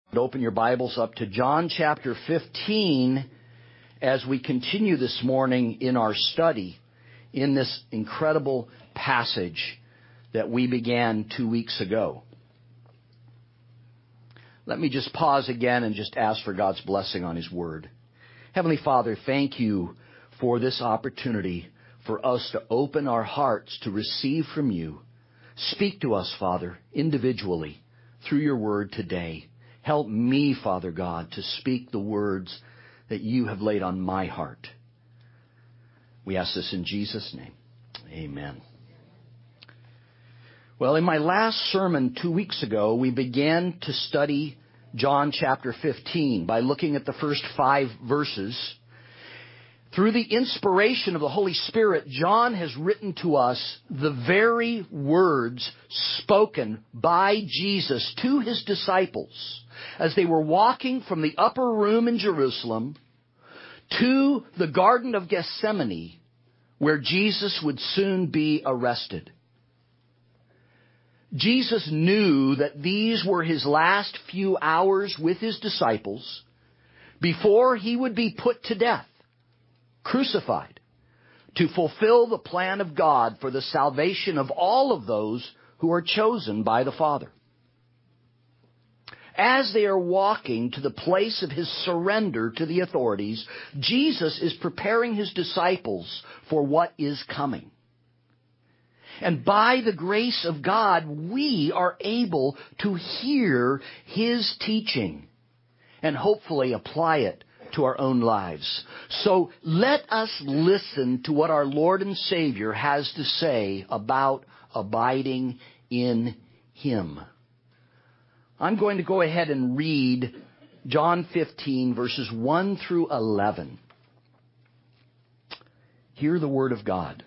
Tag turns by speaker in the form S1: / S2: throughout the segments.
S1: Open your Bibles up to John chapter 15 as we continue this morning in our study in this incredible passage that we began 2 weeks ago. Let me just pause again and just ask for God's blessing on His Word. Heavenly Father, thank you for this opportunity for us to open our hearts to receive from you. Speak to us, Father, individually through your Word today. Help me, Father God, to speak the words that you have laid on my heart. We ask this in Jesus' name. Amen. Well, in my last sermon 2 weeks ago, we began to study John chapter 15 by looking at the first 5 verses. Through the inspiration of the Holy Spirit, John has written to us the very words spoken by Jesus to His disciples as they were walking from the upper room in Jerusalem to the Garden of Gethsemane, where Jesus would soon be arrested. Jesus knew that these were His last few hours with His disciples before He would be put to death, crucified, to fulfill the plan of God for the salvation of all of those who are chosen by the Father. As they are walking to the place of His surrender to the authorities, Jesus is preparing His disciples for what is coming. And by the grace of God, we are able to hear His teaching and hopefully apply it to our own lives. So let us listen to what our Lord and Savior has to say about abiding in Him. I'm going to go ahead and read John 15, verses 1 through 11. Hear the word of God.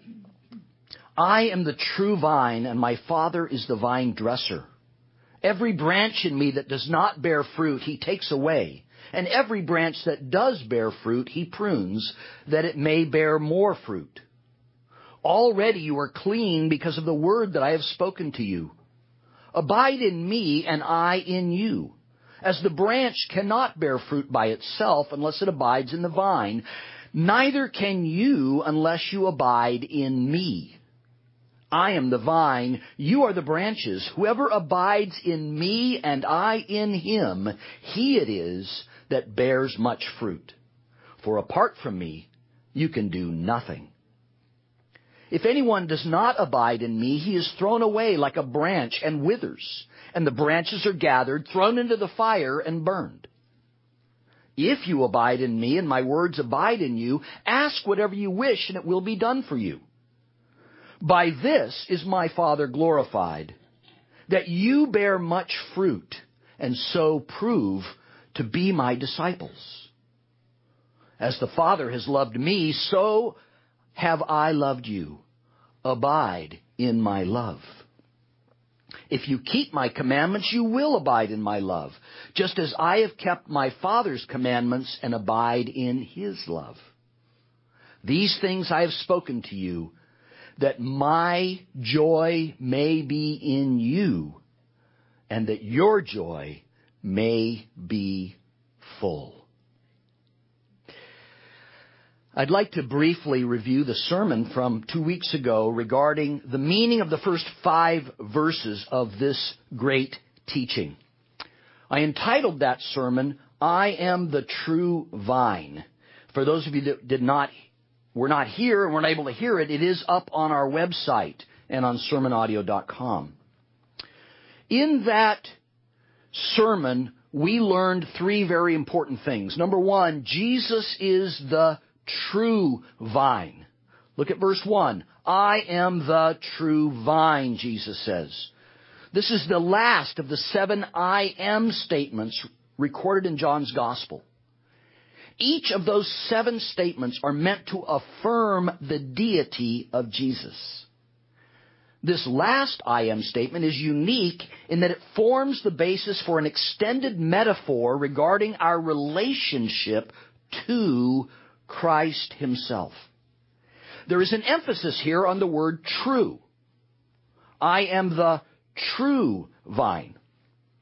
S1: I am the true vine, and my Father is the vine dresser. Every branch in me that does not bear fruit, He takes away. And every branch that does bear fruit, He prunes, that it may bear more fruit. Already you are clean because of the word that I have spoken to you. Abide in me, and I in you. As the branch cannot bear fruit by itself unless it abides in the vine, neither can you unless you abide in me. I am the vine, you are the branches. Whoever abides in me and I in him, he it is that bears much fruit. For apart from me, you can do nothing. If anyone does not abide in me, he is thrown away like a branch and withers, and the branches are gathered, thrown into the fire, and burned. If you abide in me, and my words abide in you, ask whatever you wish, and it will be done for you. By this is my Father glorified, that you bear much fruit, and so prove to be my disciples. As the Father has loved me, so have I loved you. Abide in my love. If you keep my commandments, you will abide in my love, just as I have kept my Father's commandments and abide in His love. These things I have spoken to you, that my joy may be in you, and that your joy may be full. I'd like to briefly review the sermon from 2 weeks ago regarding the meaning of the first 5 verses of this great teaching. I entitled that sermon, I am the true vine. For those of you that were not here and weren't able to hear it, it is up on our website and on sermonaudio.com. In that sermon, we learned 3 very important things. Number 1, Jesus is the true vine. Look at verse 1. I am the true vine, Jesus says. This is the last of the 7 I am statements recorded in John's Gospel. Each of those 7 statements are meant to affirm the deity of Jesus. This last I am statement is unique in that it forms the basis for an extended metaphor regarding our relationship to Christ Himself. There is an emphasis here on the word true. I am the true vine.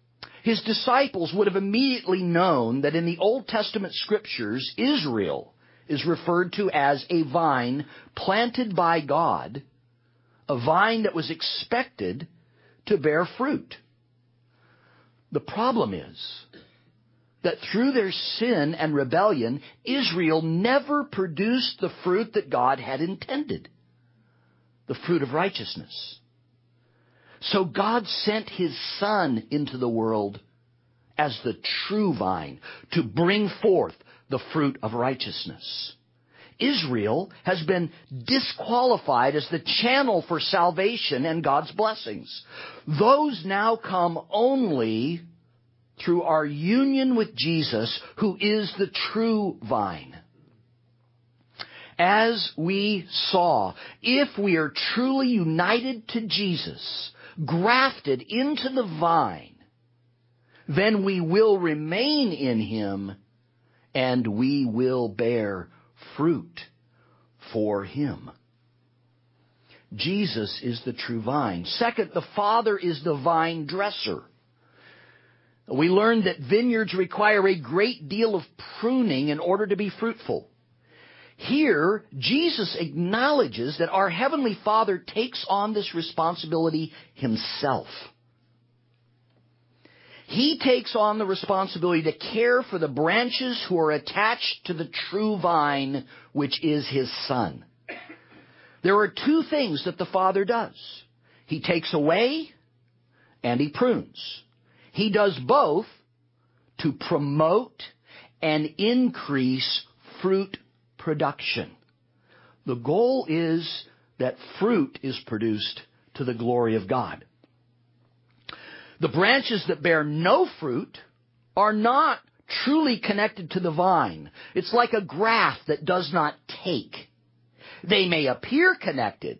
S1: His disciples would have immediately known that in the Old Testament scriptures, Israel is referred to as a vine planted by God, a vine that was expected to bear fruit. The problem is that through their sin and rebellion, Israel never produced the fruit that God had intended, the fruit of righteousness. So God sent His Son into the world as the true vine to bring forth the fruit of righteousness. Israel has been disqualified as the channel for salvation and God's blessings. Those now come only through our union with Jesus, who is the true vine. As we saw, if we are truly united to Jesus, grafted into the vine, then we will remain in Him and we will bear fruit for Him. Jesus is the true vine. Second, the Father is the vine dresser. We learned that vineyards require a great deal of pruning in order to be fruitful. Here, Jesus acknowledges that our Heavenly Father takes on this responsibility Himself. He takes on the responsibility to care for the branches who are attached to the true vine, which is His Son. There are two things that the Father does. He takes away and He prunes. He does both to promote and increase fruit production. The goal is that fruit is produced to the glory of God. The branches that bear no fruit are not truly connected to the vine. It's like a graft that does not take. They may appear connected,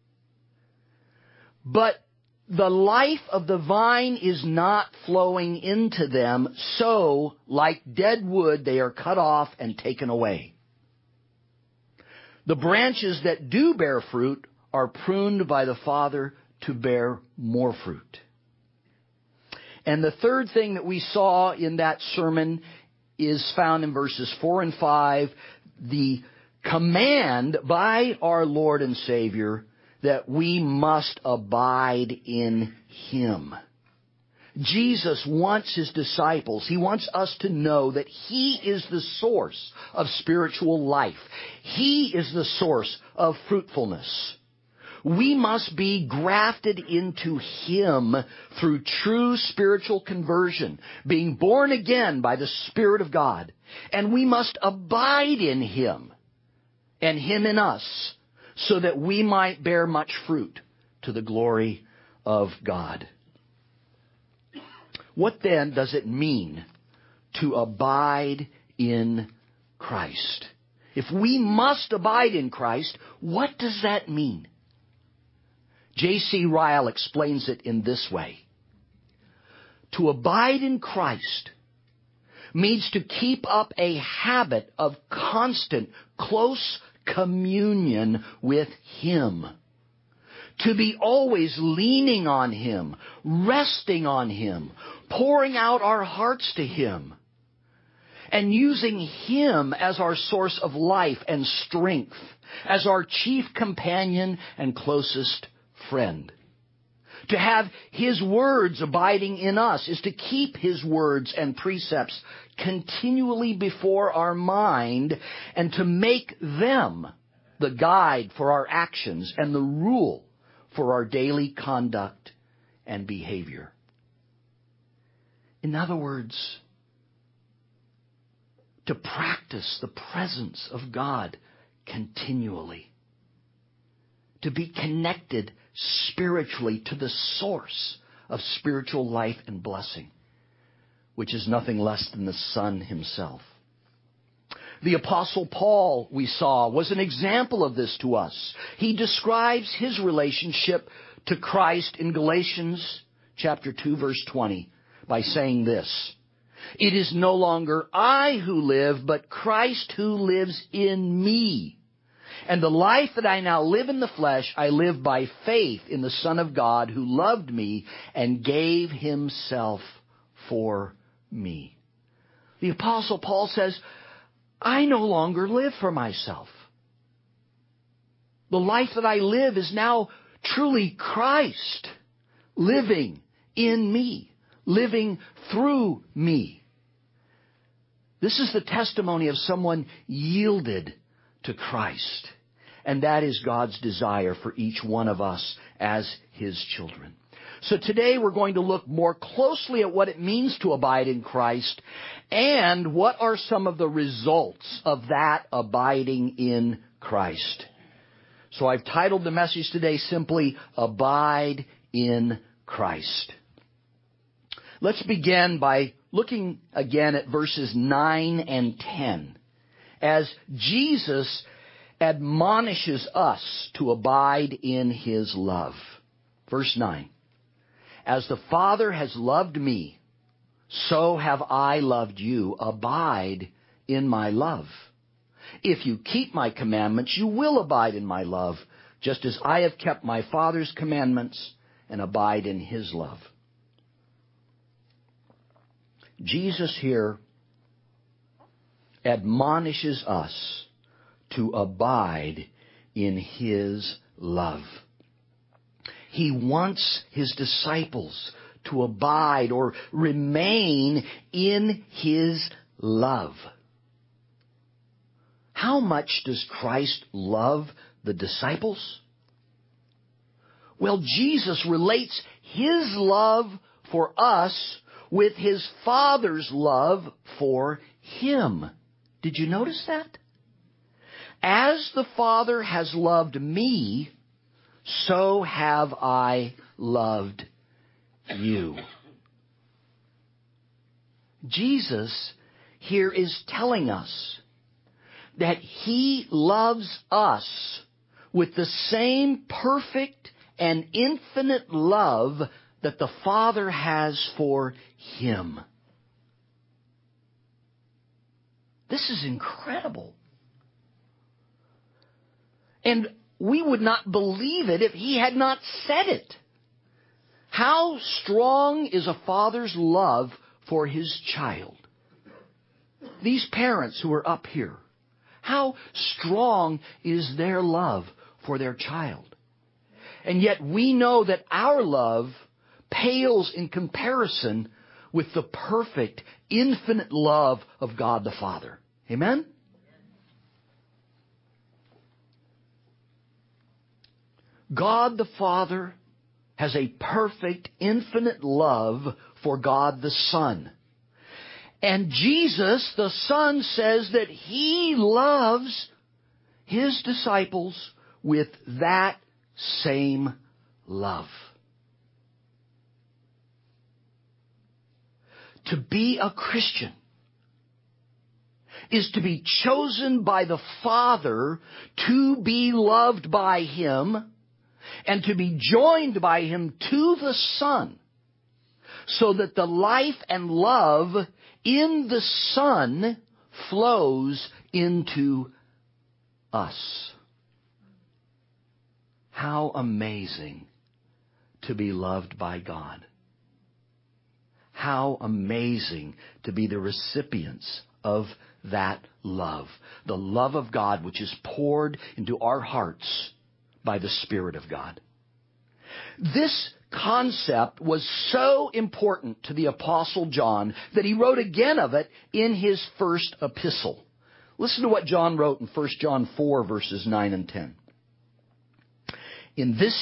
S1: but the life of the vine is not flowing into them, so like dead wood, they are cut off and taken away. The branches that do bear fruit are pruned by the Father to bear more fruit. And the third thing that we saw in that sermon is found in verses 4 and 5, the command by our Lord and Savior that we must abide in Him. Jesus wants His disciples, He wants us to know that He is the source of spiritual life. He is the source of fruitfulness. We must be grafted into Him through true spiritual conversion, being born again by the Spirit of God. And we must abide in Him and Him in us so that we might bear much fruit to the glory of God. What then does it mean to abide in Christ? If we must abide in Christ, what does that mean? J.C. Ryle explains it in this way. To abide in Christ means to keep up a habit of constant, close communion with Him. To be always leaning on Him, resting on Him, pouring out our hearts to Him, and using Him as our source of life and strength, as our chief companion and closest friend. To have His words abiding in us is to keep His words and precepts continually before our mind and to make them the guide for our actions and the rule for our daily conduct and behavior. In other words, to practice the presence of God continually. To be connected spiritually to the source of spiritual life and blessing, which is nothing less than the Son Himself. The Apostle Paul, we saw, was an example of this to us. He describes his relationship to Christ in Galatians chapter 2, verse 20, by saying this: "It is no longer I who live, but Christ who lives in me. And the life that I now live in the flesh, I live by faith in the Son of God who loved me and gave Himself for me. The Apostle Paul says, I no longer live for myself. The life that I live is now truly Christ living in me, living through me. This is the testimony of someone yielded to Christ. And that is God's desire for each one of us as His children. So today we're going to look more closely at what it means to abide in Christ and what are some of the results of that abiding in Christ. So I've titled the message today simply, Abide in Christ. Let's begin by looking again at verses 9 and 10 as Jesus admonishes us to abide in His love. Verse 9. As the Father has loved me, so have I loved you. Abide in my love. If you keep my commandments, you will abide in my love, just as I have kept my Father's commandments and abide in His love. Jesus here admonishes us to abide in His love. He wants His disciples to abide or remain in His love. How much does Christ love the disciples? Well, Jesus relates His love for us with His Father's love for Him. Did you notice that? As the Father has loved me, so have I loved you. Jesus here is telling us that He loves us with the same perfect and infinite love that the Father has for Him. This is incredible. And we would not believe it if He had not said it. How strong is a father's love for his child? These parents who are up here, how strong is their love for their child? And yet we know that our love pales in comparison with the perfect, infinite love of God the Father. Amen? God the Father has a perfect, infinite love for God the Son. And Jesus, the Son, says that He loves His disciples with that same love. To be a Christian is to be chosen by the Father to be loved by Him and to be joined by Him to the Son, so that the life and love in the Son flows into us. How amazing to be loved by God. How amazing to be the recipients of that love. The love of God which is poured into our hearts by the Spirit of God. This concept was so important to the Apostle John that he wrote again of it in his first epistle. Listen to what John wrote in 1 John 4, verses 9 and 10. In this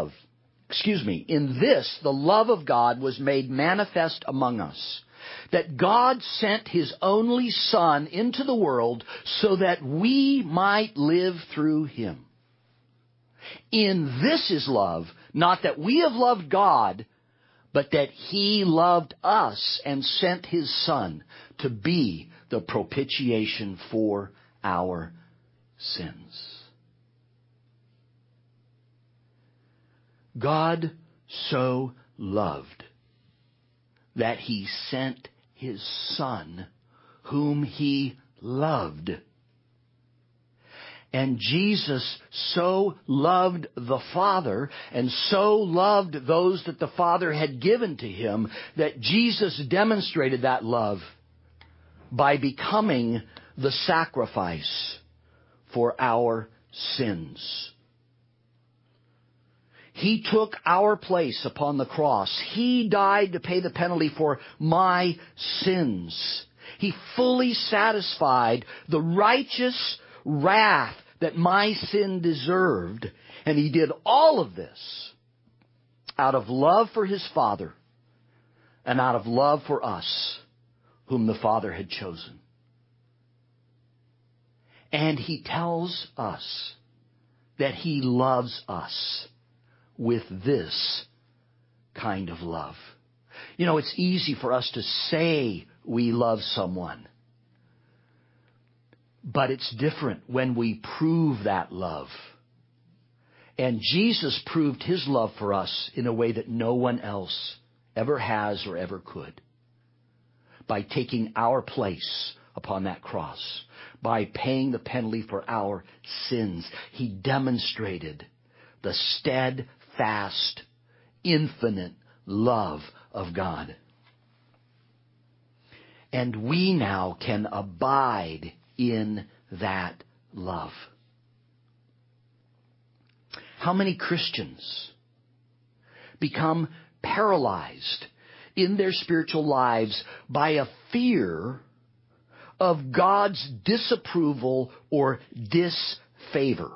S1: the love of God was made manifest among us, that God sent His only Son into the world so that we might live through Him. In this is love, not that we have loved God, but that He loved us and sent His Son to be the propitiation for our sins. God so loved that He sent His Son, whom He loved. And Jesus so loved the Father and so loved those that the Father had given to him that Jesus demonstrated that love by becoming the sacrifice for our sins. He took our place upon the cross. He died to pay the penalty for my sins. He fully satisfied the righteous wrath that my sin deserved. And he did all of this out of love for his Father and out of love for us, whom the Father had chosen. And he tells us that he loves us with this kind of love. You know, it's easy for us to say we love someone. But it's different when we prove that love. And Jesus proved his love for us in a way that no one else ever has or ever could. By taking our place upon that cross. By paying the penalty for our sins. He demonstrated the steadfast, infinite love of God. And we now can abide in that love. How many Christians become paralyzed in their spiritual lives by a fear of God's disapproval or disfavor?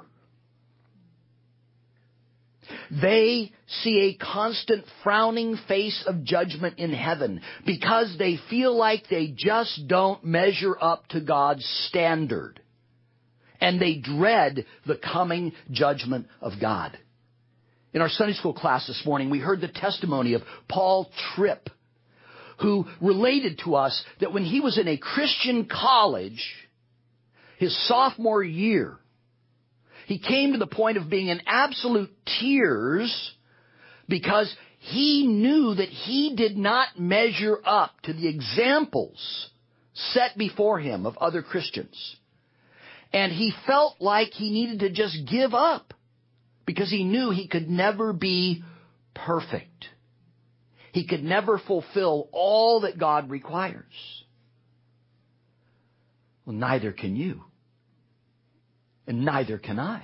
S1: They see a constant frowning face of judgment in heaven because they feel like they just don't measure up to God's standard. And they dread the coming judgment of God. In our Sunday school class this morning, we heard the testimony of Paul Tripp, who related to us that when he was in a Christian college, his sophomore year, he came to the point of being in absolute tears because he knew that he did not measure up to the examples set before him of other Christians. And he felt like he needed to just give up because he knew he could never be perfect. He could never fulfill all that God requires. Well, neither can you. And neither can I.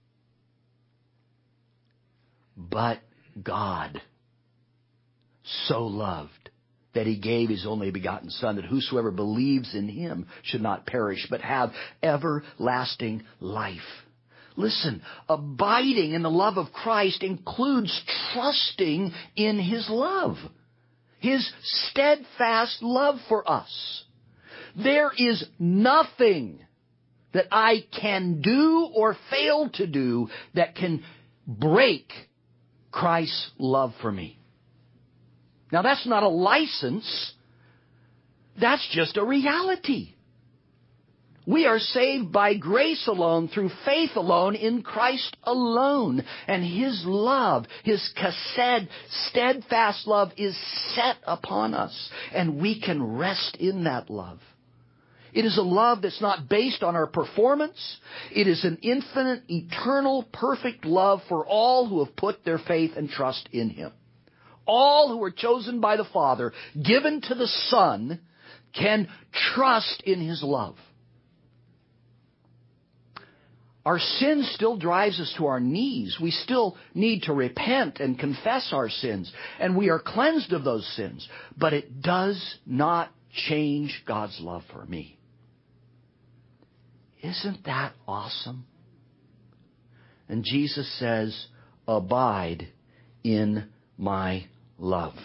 S1: But God so loved that he gave his only begotten Son, that whosoever believes in him should not perish, but have everlasting life. Listen, abiding in the love of Christ includes trusting in his love. His steadfast love for us. There is nothing that I can do or fail to do that can break Christ's love for me. Now that's not a license. That's just a reality. We are saved by grace alone, through faith alone, in Christ alone. And his love, his chesed, steadfast love, is set upon us. And we can rest in that love. It is a love that's not based on our performance. It is an infinite, eternal, perfect love for all who have put their faith and trust in him. All who are chosen by the Father, given to the Son, can trust in his love. Our sin still drives us to our knees. We still need to repent and confess our sins. And we are cleansed of those sins. But it does not change God's love for me. Isn't that awesome? And Jesus says, abide in my love.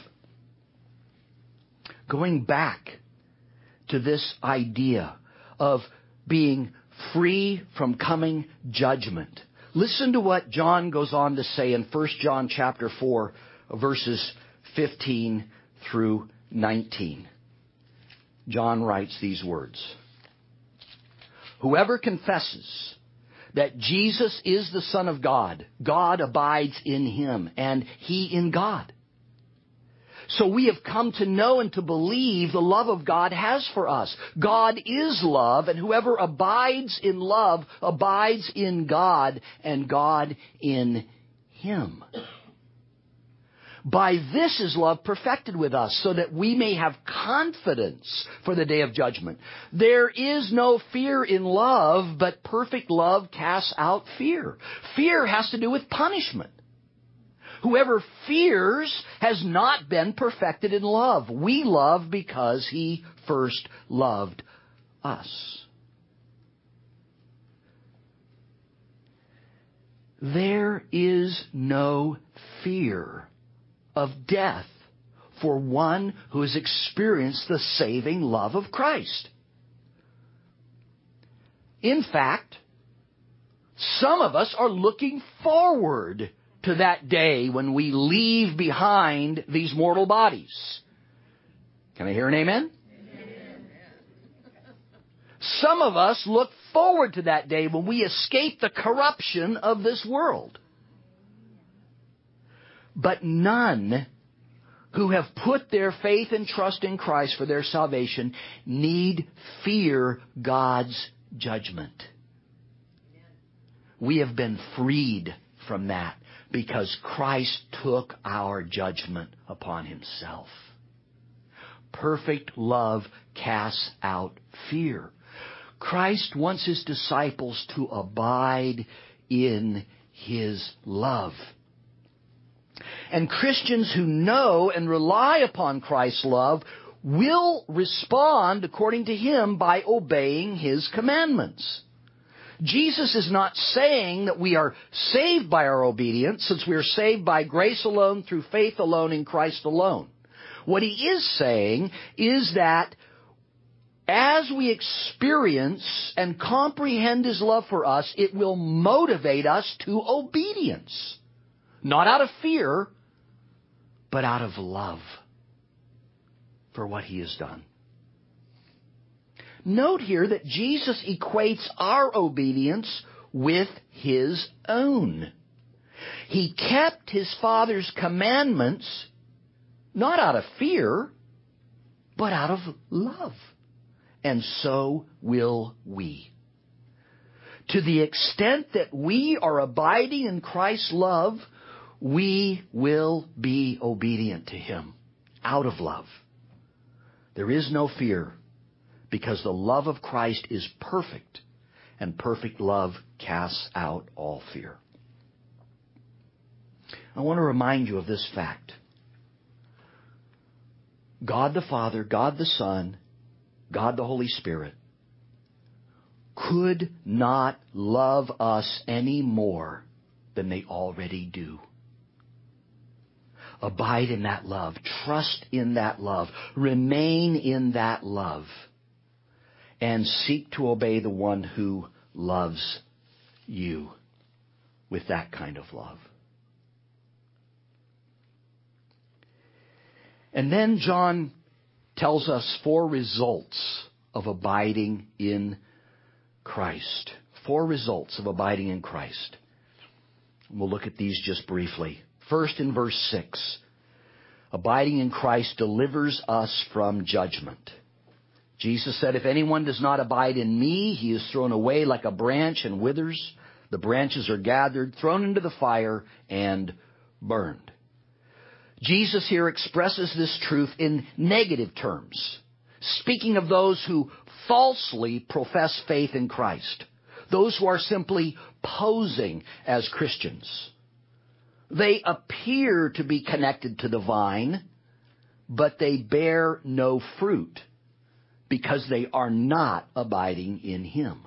S1: Going back to this idea of being free from coming judgment. Listen to what John goes on to say in 1 John chapter 4, verses 15 through 19. John writes these words. Whoever confesses that Jesus is the Son of God, God abides in him, and he in God. So we have come to know and to believe the love of God has for us. God is love, and whoever abides in love abides in God, and God in him. By this is love perfected with us, so that we may have confidence for the day of judgment. There is no fear in love, but perfect love casts out fear. Fear has to do with punishment. Whoever fears has not been perfected in love. We love because he first loved us. There is no fear of death for one who has experienced the saving love of Christ. In fact, some of us are looking forward to that day when we leave behind these mortal bodies. Can I hear an amen? Amen. Some of us look forward to that day when we escape the corruption of this world. But none who have put their faith and trust in Christ for their salvation need fear God's judgment. We have been freed from that because Christ took our judgment upon himself. Perfect love casts out fear. Christ wants his disciples to abide in his love. And Christians who know and rely upon Christ's love will respond according to him by obeying his commandments. Jesus is not saying that we are saved by our obedience, since we are saved by grace alone, through faith alone, in Christ alone. What he is saying is that as we experience and comprehend his love for us, it will motivate us to obedience. Not out of fear, but out of love for what he has done. Note here that Jesus equates our obedience with his own. He kept his Father's commandments not out of fear, but out of love. And so will we. To the extent that we are abiding in Christ's love, we will be obedient to him out of love. There is no fear because the love of Christ is perfect, and perfect love casts out all fear. I want to remind you of this fact. God the Father, God the Son, God the Holy Spirit could not love us any more than they already do. Abide in that love. Trust in that love. Remain in that love. And seek to obey the one who loves you with that kind of love. And then John tells us 4 results of abiding in Christ. 4 results of abiding in Christ. We'll look at these just briefly. First, in verse 6, abiding in Christ delivers us from judgment. Jesus said, if anyone does not abide in me, he is thrown away like a branch and withers. The branches are gathered, thrown into the fire, and burned. Jesus here expresses this truth in negative terms, speaking of those who falsely profess faith in Christ, those who are simply posing as Christians. They appear to be connected to the vine, but they bear no fruit because they are not abiding in him.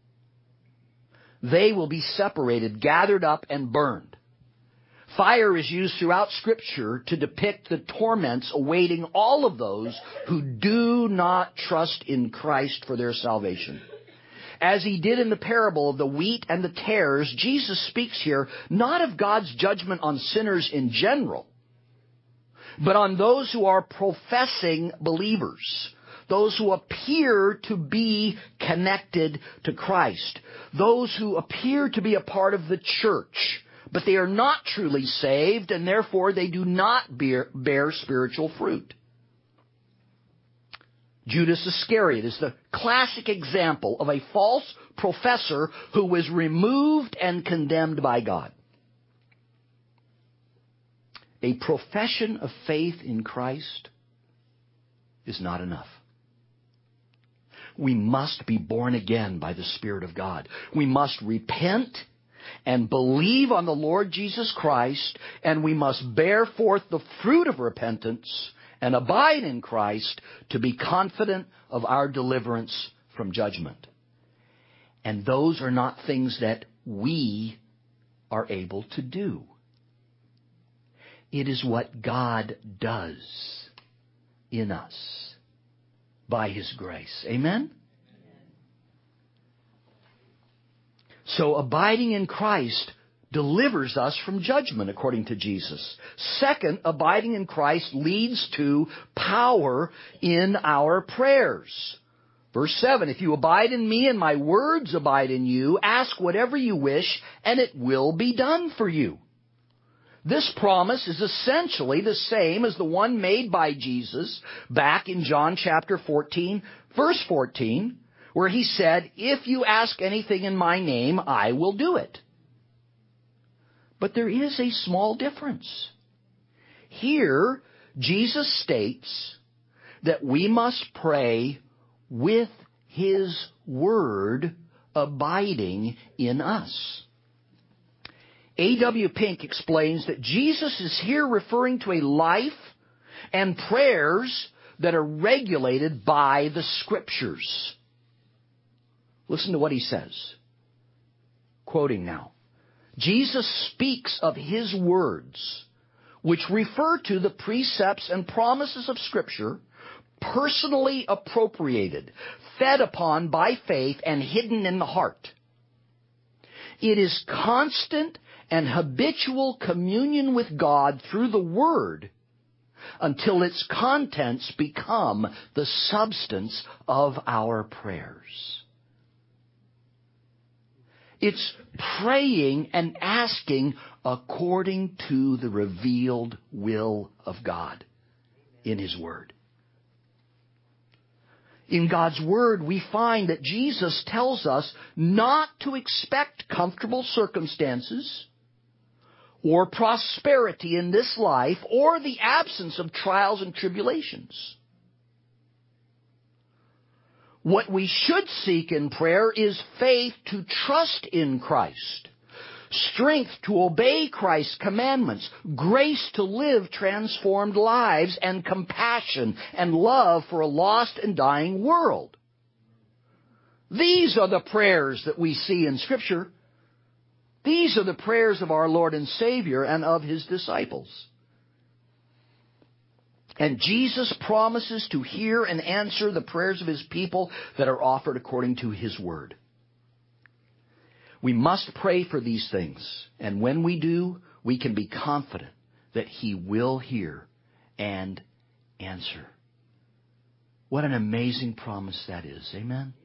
S1: They will be separated, gathered up, and burned. Fire is used throughout Scripture to depict the torments awaiting all of those who do not trust in Christ for their salvation. As he did in the parable of the wheat and the tares, Jesus speaks here not of God's judgment on sinners in general, but on those who are professing believers, those who appear to be connected to Christ, those who appear to be a part of the church, but they are not truly saved, and therefore they do not bear spiritual fruit. Judas Iscariot is the classic example of a false professor who was removed and condemned by God. A profession of faith in Christ is not enough. We must be born again by the Spirit of God. We must repent and believe on the Lord Jesus Christ, and we must bear forth the fruit of repentance and abide in Christ to be confident of our deliverance from judgment. And those are not things that we are able to do. It is what God does in us by His grace. Amen? So abiding in Christ delivers us from judgment, according to Jesus. Second, abiding in Christ leads to power in our prayers. Verse 7, if you abide in me and my words abide in you, ask whatever you wish, and it will be done for you. This promise is essentially the same as the one made by Jesus back in John chapter 14, verse 14, where He said, if you ask anything in my name, I will do it. But there is a small difference. Here, Jesus states that we must pray with His Word abiding in us. A.W. Pink explains that Jesus is here referring to a life and prayers that are regulated by the Scriptures. Listen to what he says. Quoting now. Jesus speaks of His words, which refer to the precepts and promises of Scripture, personally appropriated, fed upon by faith, and hidden in the heart. It is constant and habitual communion with God through the Word until its contents become the substance of our prayers. It's praying and asking according to the revealed will of God in His Word. In God's Word, we find that Jesus tells us not to expect comfortable circumstances or prosperity in this life or the absence of trials and tribulations. What we should seek in prayer is faith to trust in Christ, strength to obey Christ's commandments, grace to live transformed lives, and compassion and love for a lost and dying world. These are the prayers that we see in Scripture. These are the prayers of our Lord and Savior and of His disciples. And Jesus promises to hear and answer the prayers of His people that are offered according to His Word. We must pray for these things, and when we do, we can be confident that He will hear and answer. What an amazing promise that is. Amen?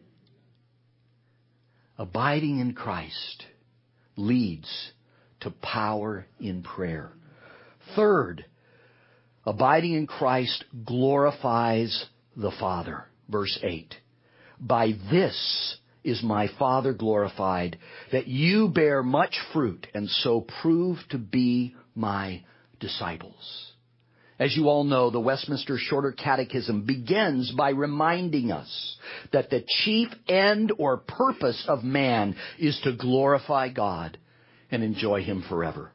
S1: Abiding in Christ leads to power in prayer. Third, abiding in Christ glorifies the Father. Verse 8. By this is my Father glorified, that you bear much fruit and so prove to be my disciples. As you all know, the Westminster Shorter Catechism begins by reminding us that the chief end or purpose of man is to glorify God and enjoy Him forever.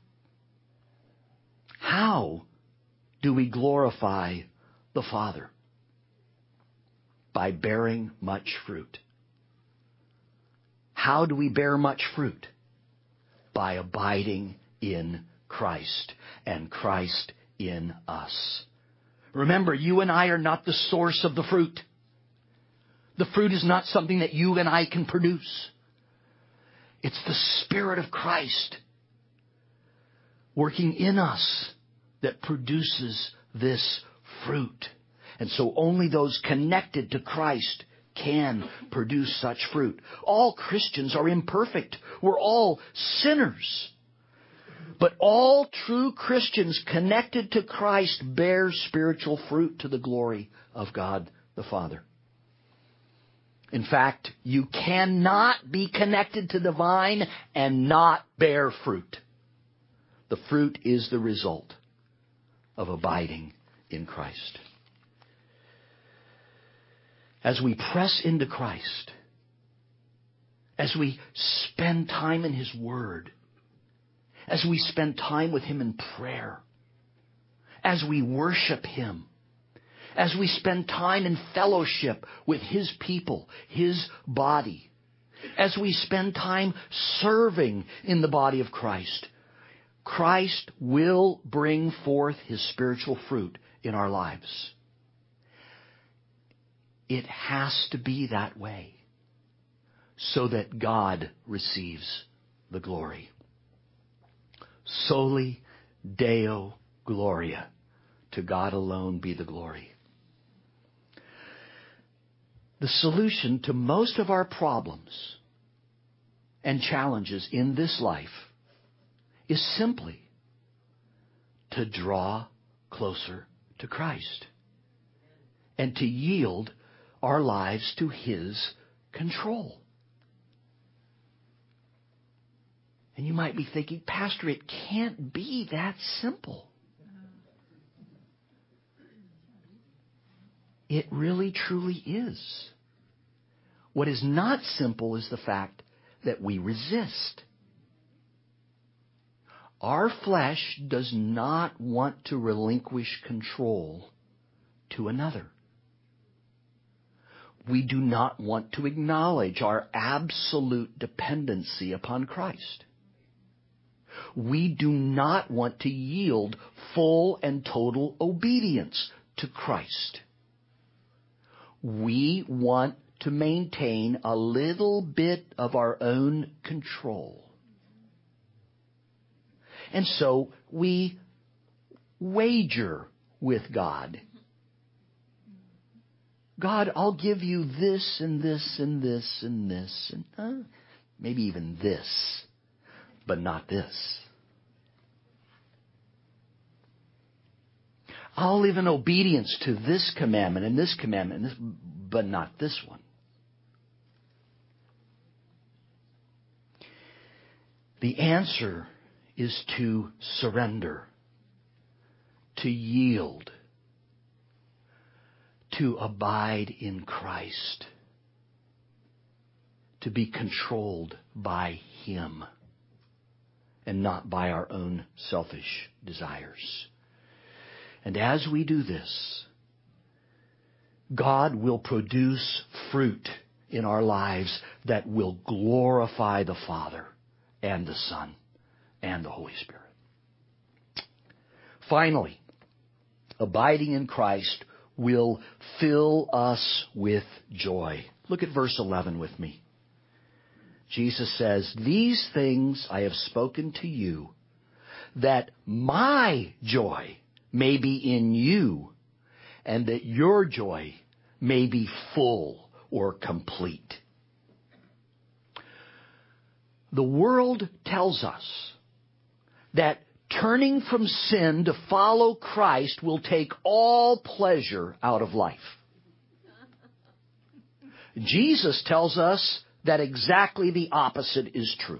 S1: How do we glorify the Father? By bearing much fruit. How do we bear much fruit? By abiding in Christ and Christ in us. Remember, you and I are not the source of the fruit. The fruit is not something that you and I can produce. It's the Spirit of Christ working in us that produces this fruit. And so only those connected to Christ can produce such fruit. All Christians are imperfect. We're all sinners. But all true Christians connected to Christ bear spiritual fruit to the glory of God the Father. In fact, you cannot be connected to the vine and not bear fruit. The fruit is the result of abiding in Christ. As we press into Christ, as we spend time in His Word, as we spend time with Him in prayer, as we worship Him, as we spend time in fellowship with His people, His body, as we spend time serving in the body of Christ, Christ will bring forth His spiritual fruit in our lives. It has to be that way so that God receives the glory. Soli Deo Gloria. To God alone be the glory. The solution to most of our problems and challenges in this life is simply to draw closer to Christ and to yield our lives to His control. And you might be thinking, Pastor, it can't be that simple. It really, truly is. What is not simple is the fact that we resist. Our flesh does not want to relinquish control to another. We do not want to acknowledge our absolute dependency upon Christ. We do not want to yield full and total obedience to Christ. We want to maintain a little bit of our own control. And so we wager with God. God, I'll give you this and this and this and this and maybe even this, but not this. I'll live in obedience to this commandment and this commandment, but not this one. The answer is to surrender, to yield, to abide in Christ, to be controlled by Him and not by our own selfish desires. And as we do this, God will produce fruit in our lives that will glorify the Father and the Son and the Holy Spirit. Finally, abiding in Christ will fill us with joy. Look at verse 11 with me. Jesus says, "These things I have spoken to you, that my joy may be in you, and that your joy may be full or complete." The world tells us that turning from sin to follow Christ will take all pleasure out of life. Jesus tells us that exactly the opposite is true.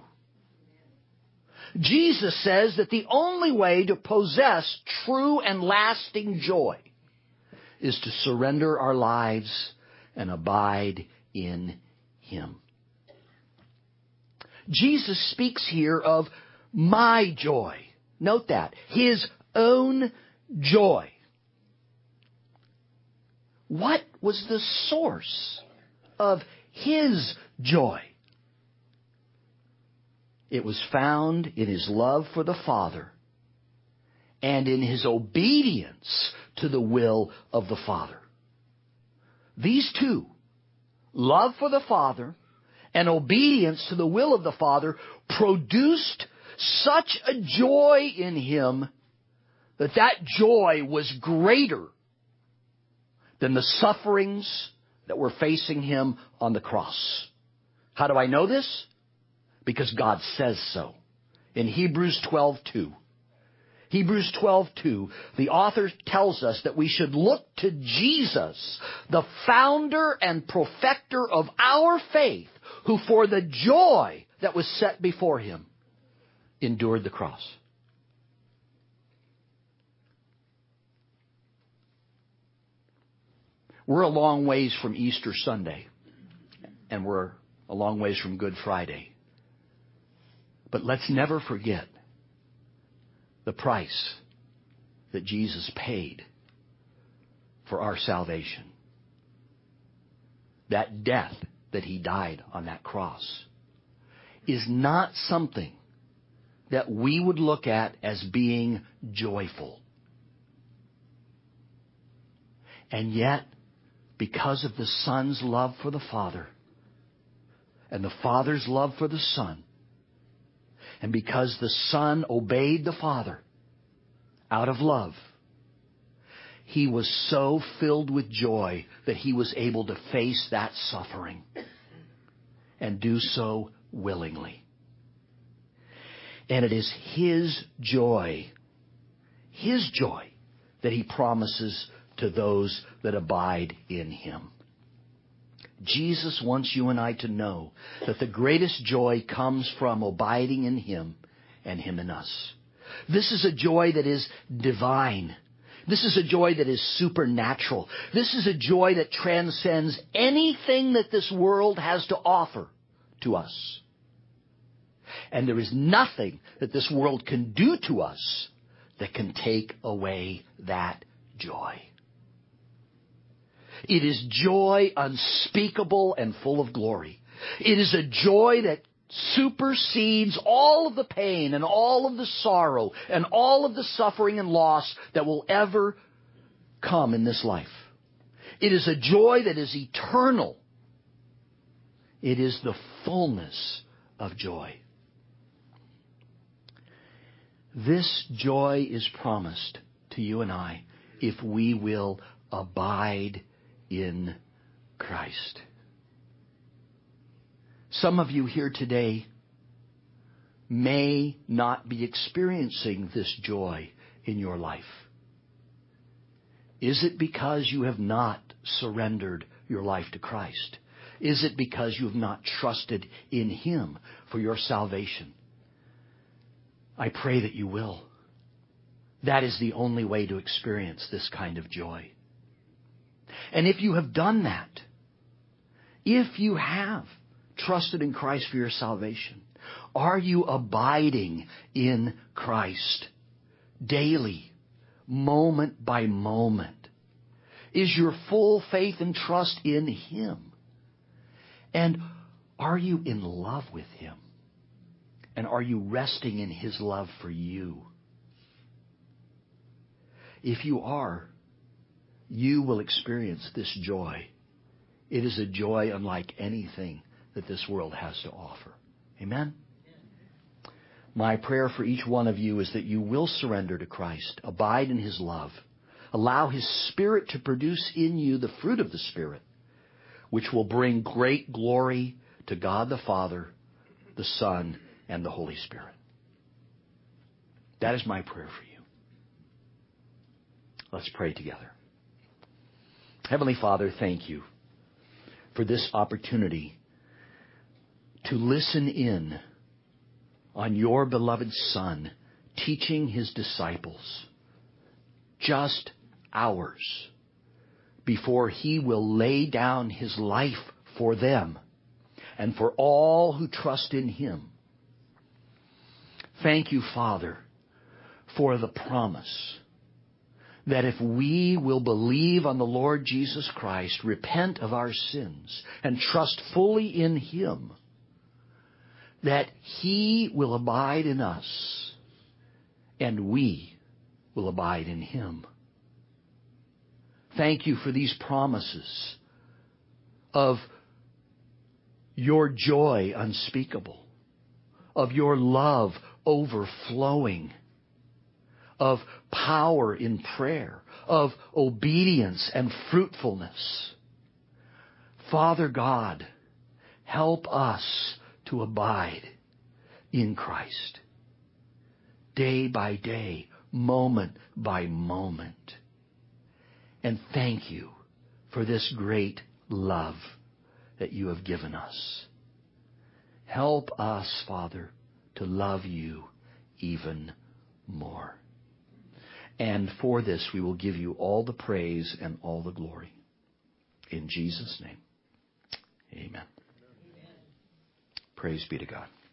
S1: Jesus says that the only way to possess true and lasting joy is to surrender our lives and abide in Him. Jesus speaks here of my joy. Note that. His own joy. What was the source of His joy? It was found in His love for the Father and in His obedience to the will of the Father. These two, love for the Father and obedience to the will of the Father, produced such a joy in Him that joy was greater than the sufferings that were facing Him on the cross. How do I know this? Because God says so in Hebrews 12:2. Hebrews 12:2, the author tells us that we should look to Jesus, the founder and perfecter of our faith, who for the joy that was set before him endured the cross. We're a long ways from Easter Sunday, and we're a long ways from Good Friday. But let's never forget the price that Jesus paid for our salvation. That death that he died on that cross is not something that we would look at as being joyful. And yet, because of the Son's love for the Father, and the Father's love for the Son, and because the Son obeyed the Father out of love, he was so filled with joy that he was able to face that suffering and do so willingly. And it is his joy that he promises to those that abide in him. Jesus wants you and I to know that the greatest joy comes from abiding in him and him in us. This is a joy that is divine. This is a joy that is supernatural. This is a joy that transcends anything that this world has to offer to us. And there is nothing that this world can do to us that can take away that joy. It is joy unspeakable and full of glory. It is a joy that supersedes all of the pain and all of the sorrow and all of the suffering and loss that will ever come in this life. It is a joy that is eternal. It is the fullness of joy. This joy is promised to you and I if we will abide in Christ. Some of you here today may not be experiencing this joy in your life. Is it because you have not surrendered your life to Christ? Is it because you have not trusted in him for your salvation? I pray that you will. That is the only way to experience this kind of joy. And if you have done that, if you have trusted in Christ for your salvation, are you abiding in Christ daily, moment by moment? Is your full faith and trust in him? And are you in love with him? And are you resting in his love for you? If you are, you will experience this joy. It is a joy unlike anything that this world has to offer. Amen? My prayer for each one of you is that you will surrender to Christ, abide in his love, allow his Spirit to produce in you the fruit of the Spirit, which will bring great glory to God the Father, the Son, and the Holy Spirit. That is my prayer for you. Let's pray together. Heavenly Father, thank you for this opportunity to listen in on your beloved Son teaching his disciples just hours before he will lay down his life for them and for all who trust in him. Thank you, Father, for the promise that if we will believe on the Lord Jesus Christ, repent of our sins, and trust fully in him, that he will abide in us, and we will abide in him. Thank you for these promises of your joy unspeakable, of your love overflowing, of power in prayer, of obedience and fruitfulness. Father God, help us to abide in Christ. day by day, moment by moment. And thank you for this great love that you have given us. Help us, Father, to love you even more. And for this, we will give you all the praise and all the glory. In Jesus' name, amen. Praise be to God.